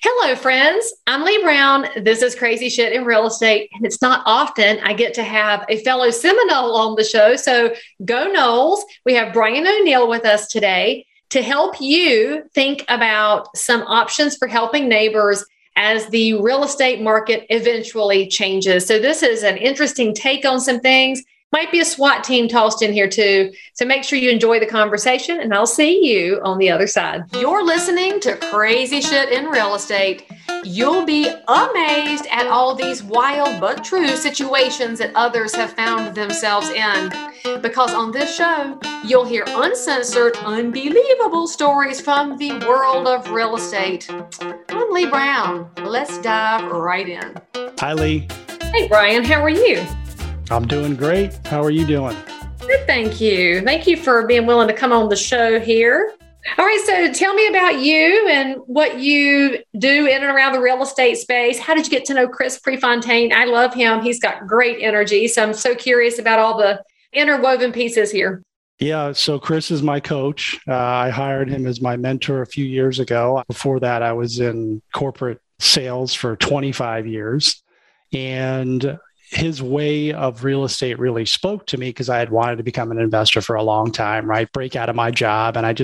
Hello, friends. I'm Lee Brown. This is Crazy Shit in Real Estate, and it's not often I get to have a fellow Seminole on the show. So go Noles. We have Brian O'Neill with us today to help you think about some options for helping neighbors as the real estate market eventually changes. So this is an interesting take on some things. Might be a SWAT team tossed in here too. So make sure you enjoy the conversation, and I'll see you on the other side. You're listening to Crazy Shit in Real Estate. You'll be amazed at all these wild but true situations that others have found themselves in. Because on this show, you'll hear uncensored, unbelievable stories from the world of real estate. I'm Lee Brown. Let's dive right in. Hi, Lee. Hey, Brian. How are you? I'm doing great. How are you doing? Good, thank you. Thank you for being willing to come on the show here. All right, so tell me about you and what you do in and around the real estate space. How did you get to know Chris Prefontaine? I love him. He's got great energy. So I'm so curious about all the interwoven pieces here. Yeah, so Chris is my coach. I hired him as my mentor a few years ago. Before that, I was in corporate sales for 25 years. And his way of real estate really spoke to me because I had wanted to become an investor for a long time, right? Break out of my job. And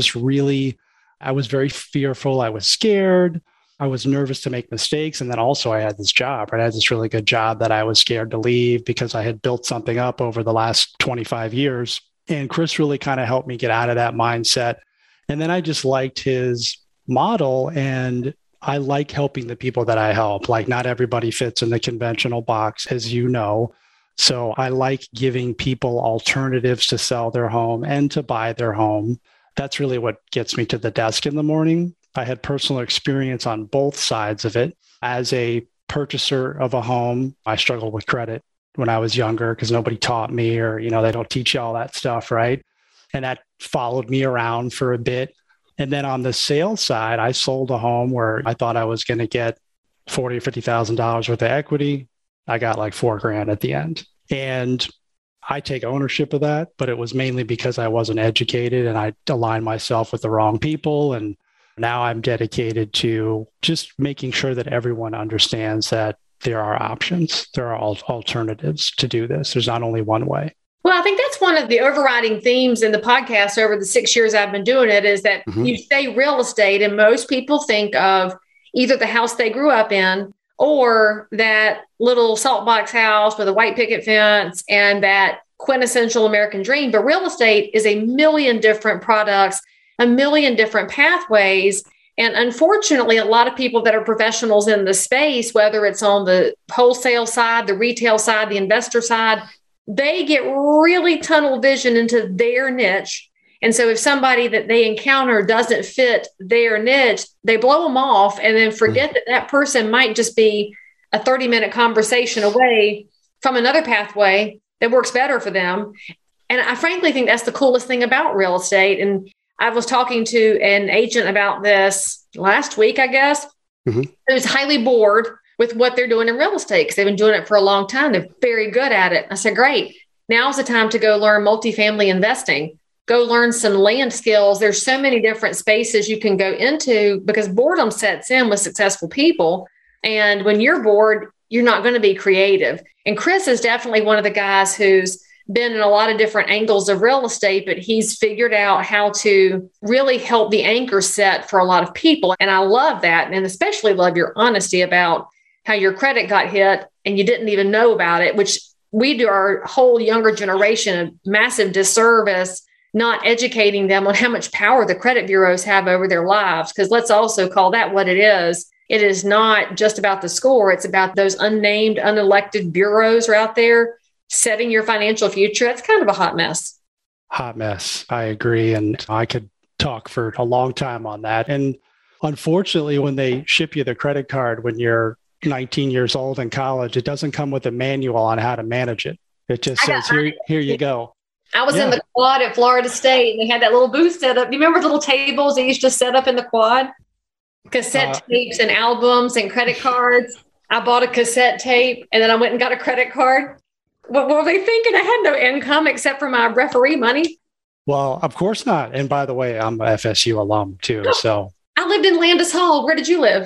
I was very fearful. I was scared. I was nervous to make mistakes. And then also I had this job, right? I had this really good job that I was scared to leave because I had built something up over the last 25 years. And Chris really kind of helped me get out of that mindset. And then I just liked his model, and I like helping the people that I help. Like, not everybody fits in the conventional box, as you know. So I like giving people alternatives to sell their home and to buy their home. That's really what gets me to the desk in the morning. I had personal experience on both sides of it. As a purchaser of a home, I struggled with credit when I was younger because nobody taught me, or, they don't teach you all that stuff, right? And that followed me around for a bit. And then on the sales side, I sold a home where I thought I was going to get $40,000 or $50,000 worth of equity. I got like $4,000 at the end. And I take ownership of that, but it was mainly because I wasn't educated and I aligned myself with the wrong people. And now I'm dedicated to just making sure that everyone understands that there are options. There are alternatives to do this. There's not only one way. Well, I think that's one of the overriding themes in the podcast over the 6 years I've been doing it is that you say real estate, and most people think of either the house they grew up in or that little salt box house with a white picket fence and that quintessential American dream. But real estate is a million different products, a million different pathways. And unfortunately, a lot of people that are professionals in the space, whether it's on the wholesale side, the retail side, the investor side, they get really tunnel vision into their niche. And so if somebody that they encounter doesn't fit their niche, they blow them off and then forget that that person might just be a 30-minute conversation away from another pathway that works better for them. And I frankly think that's the coolest thing about real estate. And I was talking to an agent about this last week, I guess, who's highly bored with what they're doing in real estate because they've been doing it for a long time. They're very good at it. I said, great. Now's the time to go learn multifamily investing. Go learn some land skills. There's so many different spaces you can go into because boredom sets in with successful people. And when you're bored, you're not going to be creative. And Chris is definitely one of the guys who's been in a lot of different angles of real estate, but he's figured out how to really help the anchor set for a lot of people. And I love that. And especially love your honesty about how your credit got hit and you didn't even know about it, which we do our whole younger generation a massive disservice, not educating them on how much power the credit bureaus have over their lives. Because let's also call that what it is. It is not just about the score. It's about those unnamed, unelected bureaus are out there setting your financial future. That's kind of a hot mess. Hot mess. I agree. And I could talk for a long time on that. And unfortunately, when they ship you the credit card when you're 19 years old in college, it doesn't come with a manual on how to manage it. It just says, here you go. I was in the quad at Florida State and they had that little booth set up. Do you remember the little tables they used to set up in the quad? Cassette tapes and albums and credit cards. I bought a cassette tape and then I went and got a credit card. What were they thinking? I had no income except for my referee money. Well, of course not. And by the way, I'm a FSU alum too. So I lived in Landis Hall. Where did you live?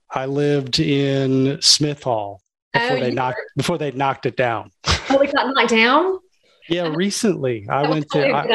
I lived in Smith Hall before they knocked it down. Oh, it got knocked down? Yeah, recently. I was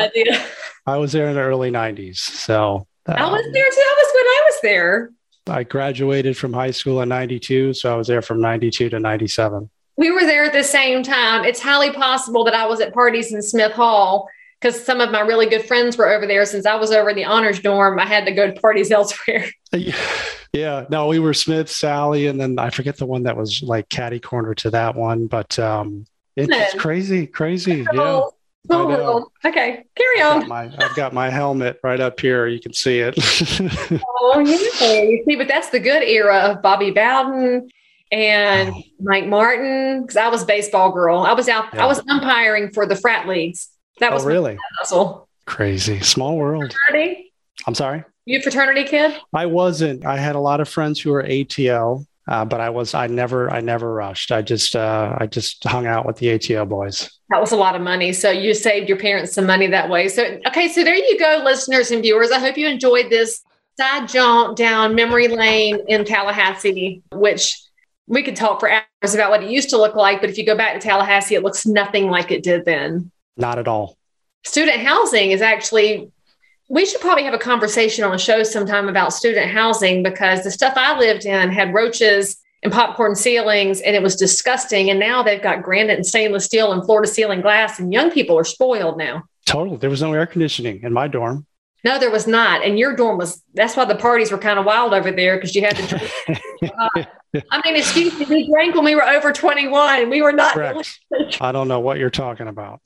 there in the early 90s. So I was there too. That was when I was there. I graduated from high school in 92. So I was there from 92 to 97. We were there at the same time. It's highly possible that I was at parties in Smith Hall because some of my really good friends were over there. Since I was over in the honors dorm, I had to go to parties elsewhere. Yeah. No, we were Smith, Sally, and then I forget the one that was like catty corner to that one. But it's crazy. Yeah. Small world. Okay, carry on. I've got my helmet right up here. You can see it. Oh, yeah. See, but that's the good era of Bobby Bowden and Mike Martin. Because I was a baseball girl. I was out. Yeah. I was umpiring for the frat leagues. That was really hustle. Crazy. Small world. Fraternity? I'm sorry. You a fraternity kid? I wasn't. I had a lot of friends who were ATO. But I never rushed. I just hung out with the ATO boys. That was a lot of money. So you saved your parents some money that way. So, okay. So there you go, listeners and viewers. I hope you enjoyed this side jaunt down memory lane in Tallahassee, which we could talk for hours about what it used to look like. But if you go back to Tallahassee, it looks nothing like it did then. Not at all. Student housing is actually, we should probably have a conversation on a show sometime about student housing because the stuff I lived in had roaches and popcorn ceilings and it was disgusting. And now they've got granite and stainless steel and floor to ceiling glass and young people are spoiled now. Totally. There was no air conditioning in my dorm. No, there was not. And your dorm that's why the parties were kind of wild over there because you had to drink. I mean, excuse me, we drank when we were over 21. We were not. Correct. I don't know what you're talking about.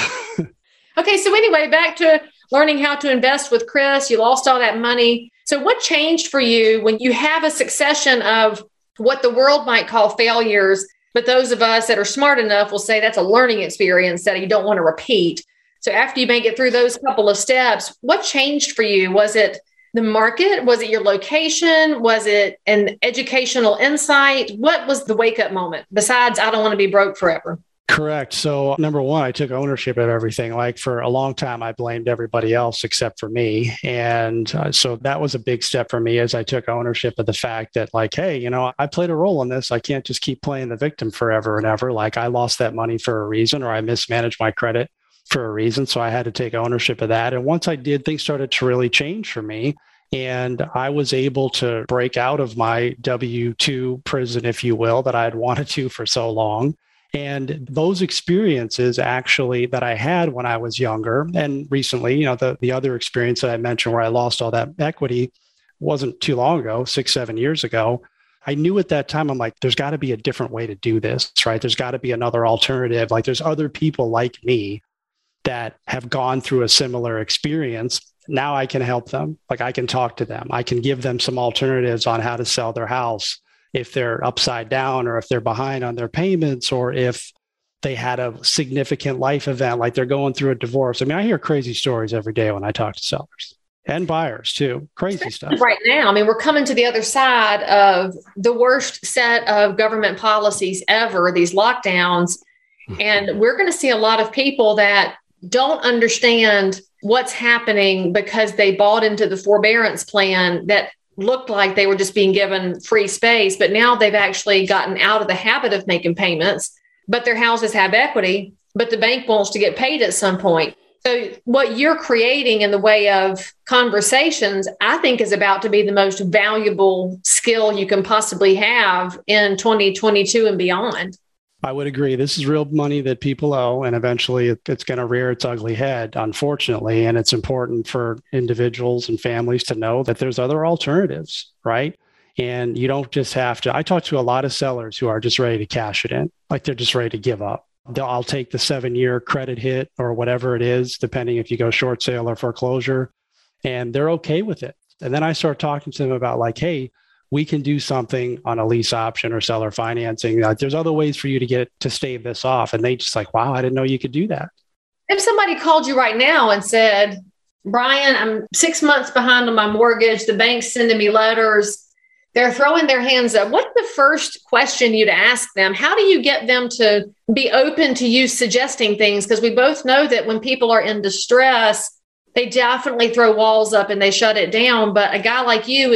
Okay. So anyway, back to learning how to invest with Chris. You lost all that money. So what changed for you when you have a succession of what the world might call failures, but those of us that are smart enough will say that's a learning experience that you don't want to repeat. So after you make it through those couple of steps, what changed for you? Was it the market? Was it your location? Was it an educational insight? What was the wake-up moment besides I don't want to be broke forever? Correct. So number one, I took ownership of everything. Like for a long time, I blamed everybody else except for me. And so that was a big step for me as I took ownership of the fact that like, hey, I played a role in this. I can't just keep playing the victim forever and ever. Like I lost that money for a reason, or I mismanaged my credit for a reason. So I had to take ownership of that. And once I did, things started to really change for me. And I was able to break out of my W-2 prison, if you will, that I had wanted to for so long. And those experiences actually that I had when I was younger and recently, the other experience that I mentioned where I lost all that equity wasn't too long ago, 6-7 years ago. I knew at that time, I'm like, there's got to be a different way to do this, right? There's got to be another alternative. Like there's other people like me that have gone through a similar experience. Now I can help them. Like I can talk to them. I can give them some alternatives on how to sell their house if they're upside down or if they're behind on their payments or if they had a significant life event, like they're going through a divorce. I mean, I hear crazy stories every day when I talk to sellers and buyers too. Crazy stuff. Right now, I mean, we're coming to the other side of the worst set of government policies ever, these lockdowns. And we're going to see a lot of people that don't understand what's happening because they bought into the forbearance plan that looked like they were just being given free space, but now they've actually gotten out of the habit of making payments, but their houses have equity, but the bank wants to get paid at some point. So what you're creating in the way of conversations, I think is about to be the most valuable skill you can possibly have in 2022 and beyond. I would agree. This is real money that people owe, and eventually it's going to rear its ugly head, unfortunately. And it's important for individuals and families to know that there's other alternatives, right? And you don't just have to. I talk to a lot of sellers who are just ready to cash it in, like they're just ready to give up. I'll take the 7-year credit hit or whatever it is, depending if you go short sale or foreclosure, and they're okay with it. And then I start talking to them about like, hey, we can do something on a lease option or seller financing. There's other ways for you to get to stave this off. And they just like, wow, I didn't know you could do that. If somebody called you right now and said, Brian, I'm 6 months behind on my mortgage. The bank's sending me letters. They're throwing their hands up. What's the first question you'd ask them? How do you get them to be open to you suggesting things? Because we both know that when people are in distress, they definitely throw walls up and they shut it down. But a guy like you is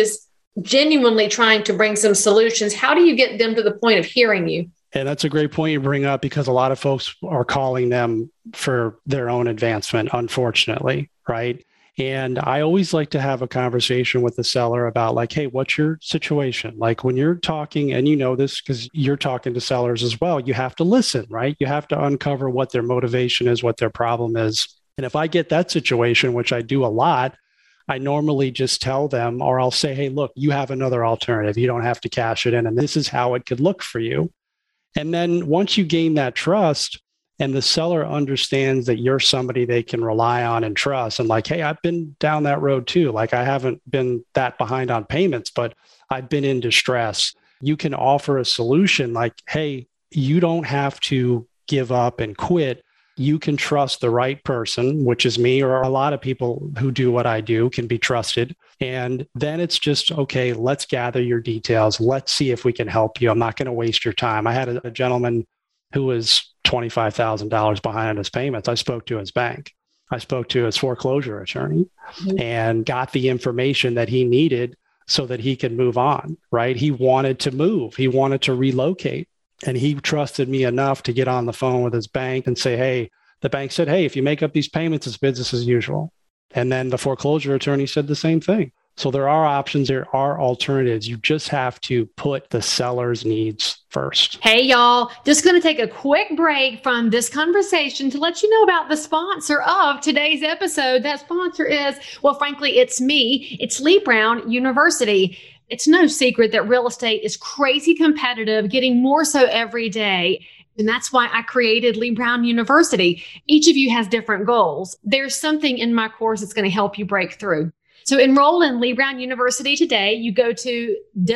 genuinely trying to bring some solutions, how do you get them to the point of hearing you? And that's a great point you bring up, because a lot of folks are calling them for their own advancement, unfortunately, right? And I always like to have a conversation with the seller about like, hey, what's your situation? Like when you're talking, and you know this because you're talking to sellers as well, you have to listen, right? You have to uncover what their motivation is, what their problem is. And if I get that situation, which I do a lot, I normally just tell them, or I'll say, hey, look, you have another alternative. You don't have to cash it in. And this is how it could look for you. And then once you gain that trust and the seller understands that you're somebody they can rely on and trust, and like, hey, I've been down that road too. Like I haven't been that behind on payments, but I've been in distress. You can offer a solution like, hey, you don't have to give up and quit. You can trust the right person, which is me, or a lot of people who do what I do can be trusted. And then it's just, okay, let's gather your details. Let's see if we can help you. I'm not going to waste your time. I had a gentleman who was $25,000 behind on his payments. I spoke to his bank. I spoke to his foreclosure attorney and got the information that he needed so that he could move on, right? He wanted to move. He wanted to relocate. And he trusted me enough to get on the phone with his bank and say, hey, the bank said, hey, if you make up these payments, it's business as usual. And then the foreclosure attorney said the same thing. So there are options, there are alternatives. You just have to put the seller's needs first. Hey, y'all, just going to take a quick break from this conversation to let you know about the sponsor of today's episode. That sponsor is, well, frankly, it's me. It's Lee Brown University. It's no secret that real estate is crazy competitive, getting more so every day. And that's why I created Lee Brown University. Each of you has different goals. There's something in my course that's going to help you break through. So enroll in Lee Brown University today. You go to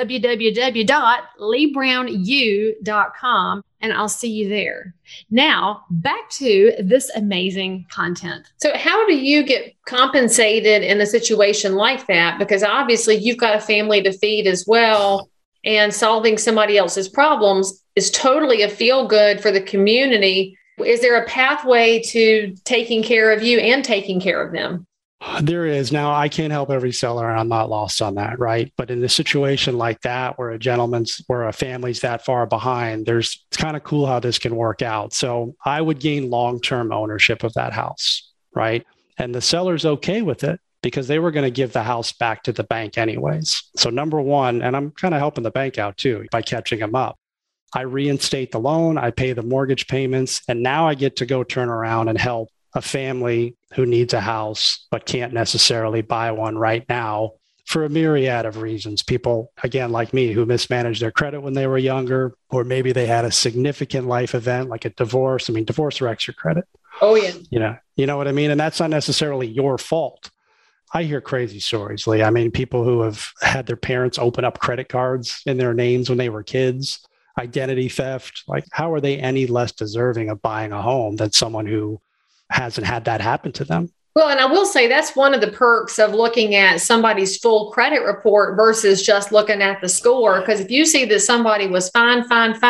www.leebrownu.com and I'll see you there. Now, back to this amazing content. So how do you get compensated in a situation like that? Because obviously you've got a family to feed as well, and solving somebody else's problems is totally a feel good for the community. Is there a pathway to taking care of you and taking care of them? There is. Now, I can't help every seller, and I'm not lost on that, right? But in a situation like that, where a family's that far behind, it's kind of cool how this can work out. So I would gain long-term ownership of that house, right? And the seller's okay with it because they were going to give the house back to the bank anyways. So number one, and I'm kind of helping the bank out too by catching them up. I reinstate the loan, I pay the mortgage payments, and now I get to go turn around and help a family who needs a house but can't necessarily buy one right now for a myriad of reasons. People, again, like me, who mismanaged their credit when they were younger, or maybe they had a significant life event like a divorce. I mean, divorce wrecks your credit. Oh, yeah. You know what I mean? And that's not necessarily your fault. I hear crazy stories, Lee. I mean, people who have had their parents open up credit cards in their names when they were kids, identity theft. Like, how are they any less deserving of buying a home than someone who hasn't had that happen to them? Well, and I will say that's one of the perks of looking at somebody's full credit report versus just looking at the score. Because if you see that somebody was fine,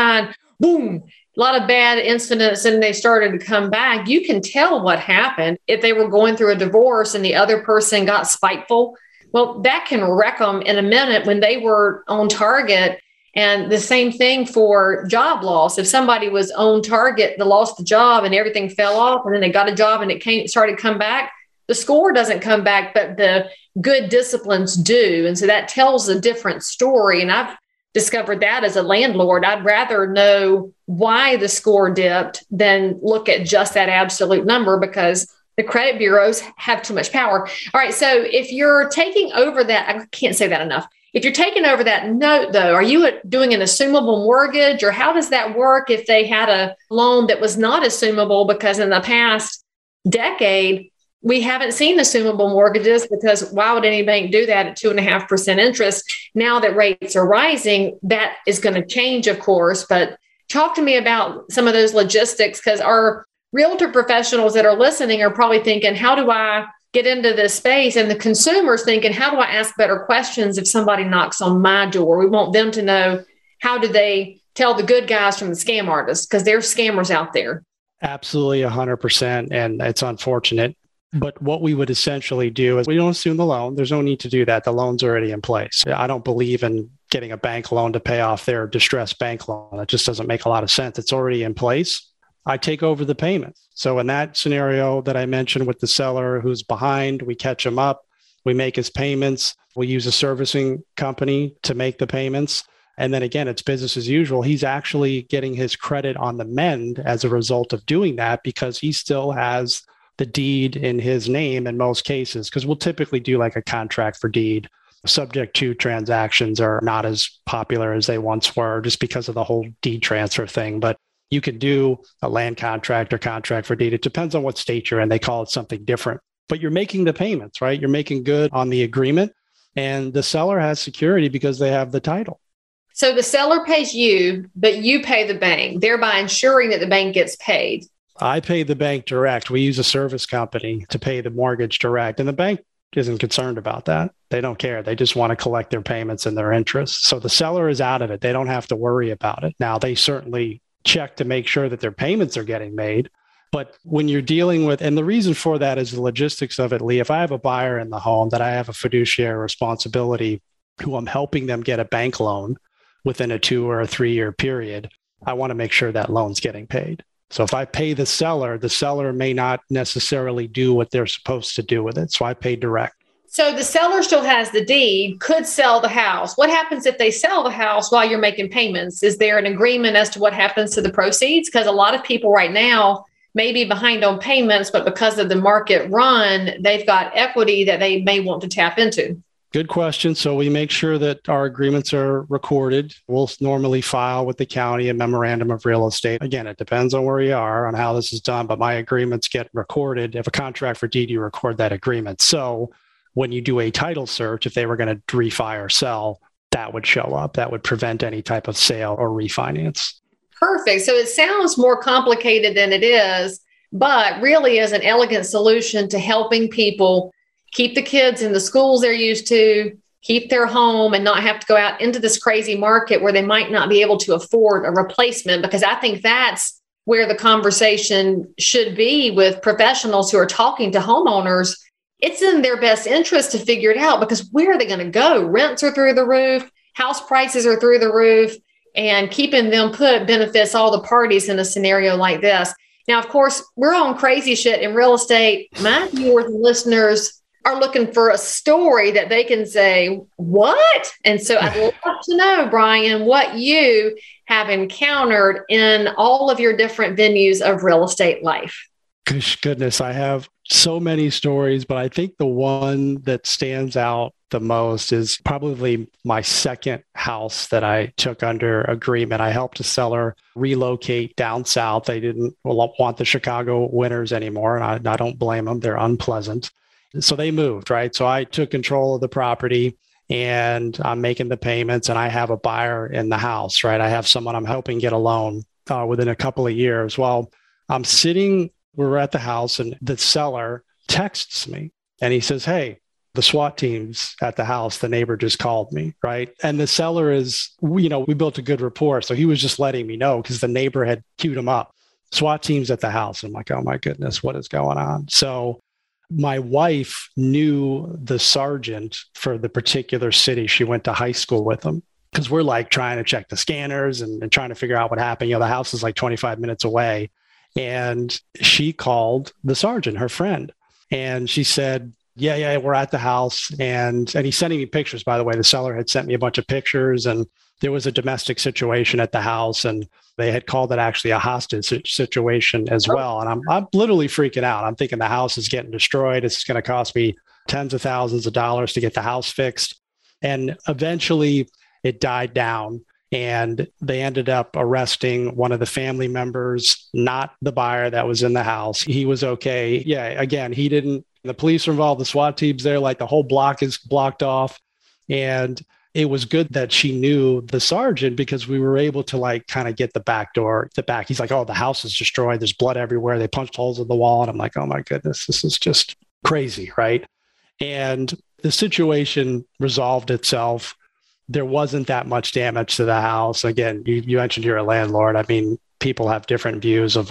boom, a lot of bad incidents and they started to come back, you can tell what happened. If they were going through a divorce and the other person got spiteful, well, that can wreck them in a minute when they were on target. And the same thing for job loss. If somebody was on target, they lost the job and everything fell off, and then they got a job and it started to come back, the score doesn't come back, but the good disciplines do. And so that tells a different story. And I've discovered that as a landlord, I'd rather know why the score dipped than look at just that absolute number, because the credit bureaus have too much power. All right. So if you're taking over that, I can't say that enough. If you're taking over that note, though, are you doing an assumable mortgage, or how does that work if they had a loan that was not assumable? Because in the past decade, we haven't seen assumable mortgages, because why would any bank do that at 2.5% interest? Now that rates are rising, that is going to change, of course. But talk to me about some of those logistics, because our realtor professionals that are listening are probably thinking, how do I get into this space? And the consumer's thinking, how do I ask better questions if somebody knocks on my door? We want them to know, how do they tell the good guys from the scam artists? Because there's scammers out there. Absolutely, 100%. And it's unfortunate. But what we would essentially do is we don't assume the loan. There's no need to do that. The loan's already in place. I don't believe in getting a bank loan to pay off their distressed bank loan. It just doesn't make a lot of sense. It's already in place. I take over the payments. So in that scenario that I mentioned with the seller who's behind, we catch him up. We make his payments. We use a servicing company to make the payments. And then again, it's business as usual. He's actually getting his credit on the mend as a result of doing that because he still has the deed in his name in most cases, because we'll typically do like a contract for deed. Subject to transactions are not as popular as they once were just because of the whole deed transfer thing. But you can do a land contract or contract for deed. It depends on what state you're in. They call it something different. But you're making the payments, right? You're making good on the agreement. And the seller has security because they have the title. So the seller pays you, but you pay the bank, thereby ensuring that the bank gets paid. I pay the bank direct. We use a service company to pay the mortgage direct. And the bank isn't concerned about that. They don't care. They just want to collect their payments and their interest. So the seller is out of it. They don't have to worry about it. Now, they certainly check to make sure that their payments are getting made. But when you're dealing with, and the reason for that is the logistics of it, Lee, if I have a buyer in the home that I have a fiduciary responsibility who I'm helping them get a bank loan within a 2 or a 3 year period, I want to make sure that loan's getting paid. So if I pay the seller may not necessarily do what they're supposed to do with it. So I pay direct. So the seller still has the deed, could sell the house. What happens if they sell the house while you're making payments? Is there an agreement as to what happens to the proceeds? Because a lot of people right now may be behind on payments, but because of the market run, they've got equity that they may want to tap into. Good question. So we make sure that our agreements are recorded. We'll normally file with the county a memorandum of real estate. Again, it depends on where you are, on how this is done, but my agreements get recorded. If a contract for deed, you record that agreement. So when you do a title search, if they were going to refi or sell, that would show up. That would prevent any type of sale or refinance. Perfect. So it sounds more complicated than it is, but really is an elegant solution to helping people keep the kids in the schools they're used to, keep their home and not have to go out into this crazy market where they might not be able to afford a replacement. Because I think that's where the conversation should be with professionals who are talking to homeowners. It's in their best interest to figure it out, because where are they going to go? Rents are through the roof, house prices are through the roof, and keeping them put benefits all the parties in a scenario like this. Now, of course, we're on crazy shit in real estate. My viewers and listeners are looking for a story that they can say, what? And so I'd love to know, Brian, what you have encountered in all of your different venues of real estate life. Goodness, I have so many stories, but I think the one that stands out the most is probably my second house that I took under agreement. I helped a seller relocate down south. They didn't want the Chicago winters anymore, and I don't blame them. They're unpleasant. So they moved, right? So I took control of the property and I'm making the payments, and I have a buyer in the house, right? I have someone I'm helping get a loan within a couple of years. Well, we're at the house and the seller texts me and he says, hey, the SWAT team's at the house. The neighbor just called me, right? And the seller we built a good rapport. So he was just letting me know because the neighbor had queued him up. SWAT team's at the house. I'm like, oh my goodness, what is going on? So my wife knew the sergeant for the particular city. She went to high school with him because we're like trying to check the scanners and trying to figure out what happened. The house is like 25 minutes away. And she called the sergeant, her friend. And she said, yeah, we're at the house. And he's sending me pictures, by the way. The seller had sent me a bunch of pictures, and there was a domestic situation at the house. And they had called it actually a hostage situation as well. And I'm literally freaking out. I'm thinking the house is getting destroyed. It's going to cost me tens of thousands of dollars to get the house fixed. And eventually it died down. And they ended up arresting one of the family members, not the buyer that was in the house. He was okay. Yeah, again, the police are involved, the SWAT team's there, like the whole block is blocked off. And it was good that she knew the sergeant because we were able to kind of get the back. He's like, oh, the house is destroyed. There's blood everywhere. They punched holes in the wall. And I'm like, oh my goodness, this is just crazy, right? And the situation resolved itself. There wasn't that much damage to the house. Again, you mentioned you're a landlord. I mean, people have different views of what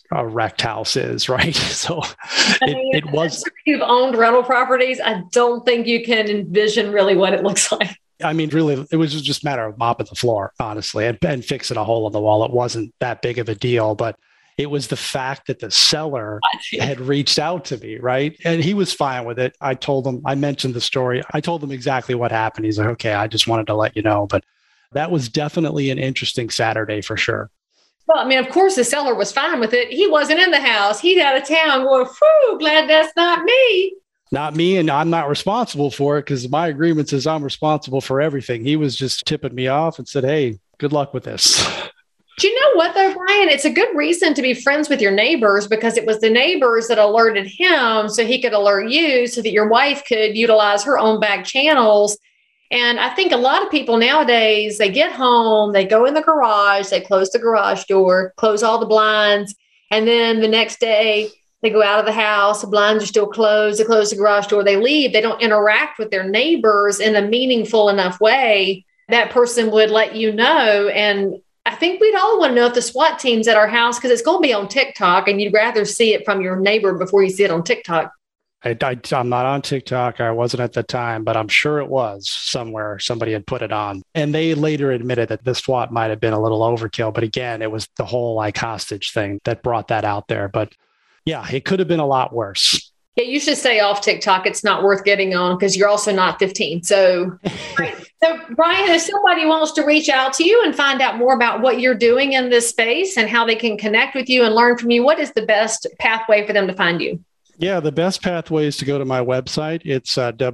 a wrecked house is, right? So it was. You've owned rental properties. I don't think you can envision really what it looks like. I mean, really, it was just a matter of mopping the floor, honestly, and fixing a hole in the wall. It wasn't that big of a deal, but it was the fact that the seller had reached out to me, right? And he was fine with it. I told him, I mentioned the story. I told him exactly what happened. He's like, okay, I just wanted to let you know. But that was definitely an interesting Saturday for sure. Well, I mean, of course, the seller was fine with it. He wasn't in the house. He's out of town going, whew, glad that's not me. Not me, and I'm not responsible for it because my agreement says I'm responsible for everything. He was just tipping me off and said, hey, good luck with this. Do you know what, though, Brian? It's a good reason to be friends with your neighbors because it was the neighbors that alerted him so he could alert you so that your wife could utilize her own back channels. And I think a lot of people nowadays, they get home, they go in the garage, they close the garage door, close all the blinds, and then the next day they go out of the house, the blinds are still closed, they close the garage door, they leave. They don't interact with their neighbors in a meaningful enough way that person would let you know. And I think we'd all want to know if the SWAT team's at our house because it's going to be on TikTok and you'd rather see it from your neighbor before you see it on TikTok. I'm not on TikTok. I wasn't at the time, but I'm sure it was somewhere. Somebody had put it on. And they later admitted that the SWAT might have been a little overkill. But again, it was the whole hostage thing that brought that out there. But yeah, it could have been a lot worse. Yeah, you should stay off TikTok. It's not worth getting on because you're also not 15. So, right. So Brian, if somebody wants to reach out to you and find out more about what you're doing in this space and how they can connect with you and learn from you, what is the best pathway for them to find you? Yeah, the best pathway is to go to my website. It's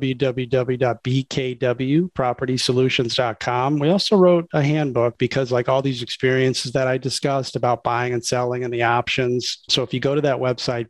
www.bkwpropertysolutions.com. We also wrote a handbook because like all these experiences that I discussed about buying and selling and the options. So if you go to that website,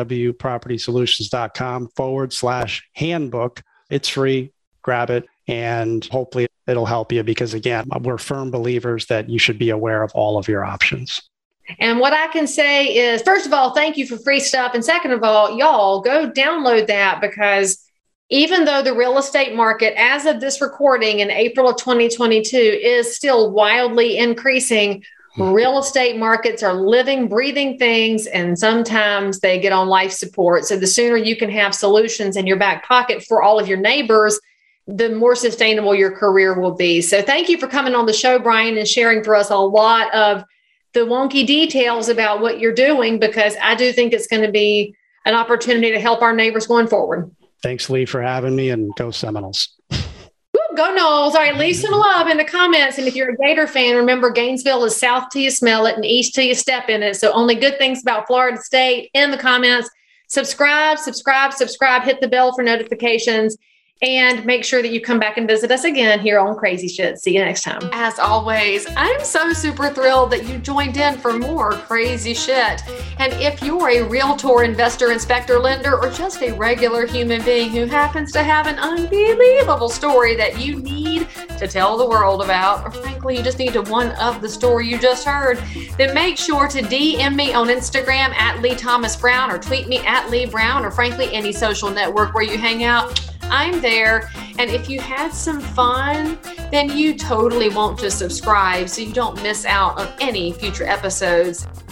bkwpropertysolutions.com/handbook, it's free, grab it, and hopefully it'll help you because again, we're firm believers that you should be aware of all of your options. And what I can say is, first of all, thank you for free stuff. And second of all, y'all go download that because even though the real estate market, as of this recording in April of 2022, is still wildly increasing, real estate markets are living, breathing things, and sometimes they get on life support. So the sooner you can have solutions in your back pocket for all of your neighbors, the more sustainable your career will be. So thank you for coming on the show, Brian, and sharing for us a lot of the wonky details about what you're doing, because I do think it's going to be an opportunity to help our neighbors going forward. Thanks, Lee, for having me, and go Seminoles. Woo, go Noles. All right, leave some love in the comments. And if you're a Gator fan, remember Gainesville is south till you smell it and east till you step in it. So only good things about Florida State in the comments. Subscribe, hit the bell for notifications. And make sure that you come back and visit us again here on Crazy Shit. See you next time. As always, I'm so super thrilled that you joined in for more Crazy Shit. And if you're a realtor, investor, inspector, lender, or just a regular human being who happens to have an unbelievable story that you need to tell the world about, or frankly, you just need to one-up the story you just heard, then make sure to DM me on Instagram at Lee Thomas Brown, or tweet me at Lee Brown, or frankly, any social network where you hang out. I'm there. And if you had some fun, then you totally want to subscribe so you don't miss out on any future episodes.